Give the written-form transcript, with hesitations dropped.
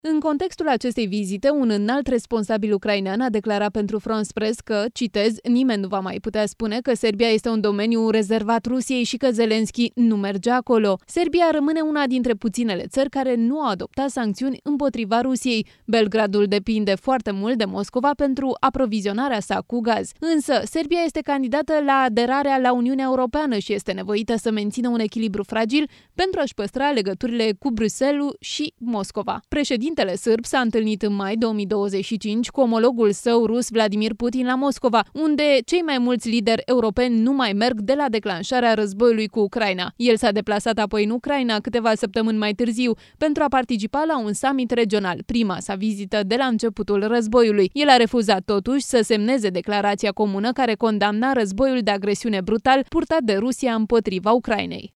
În contextul acestei vizite, un înalt responsabil ucrainean a declarat pentru France Press că, citez, nimeni nu va mai putea spune că Serbia este un domeniu rezervat Rusiei și că Zelenski nu merge acolo. Serbia rămâne una dintre puținele țări care nu a adoptat sancțiuni împotriva Rusiei. Belgradul depinde foarte mult de Moscova pentru aprovizionarea sa cu gaz. Însă, Serbia este candidată la aderarea la Uniunea Europeană și este nevoită să mențină un echilibru fragil pentru a-și păstra legăturile cu Bruxelles și Moscova. Președintele sârb s-a întâlnit în mai 2025 cu omologul său rus Vladimir Putin la Moscova, unde cei mai mulți lideri europeni nu mai merg de la declanșarea războiului cu Ucraina. El s-a deplasat apoi în Ucraina câteva săptămâni mai târziu pentru a participa la un summit regional, prima sa vizită de la începutul războiului. El a refuzat totuși să semneze declarația comună care condamna războiul de agresiune brutal purtat de Rusia împotriva Ucrainei.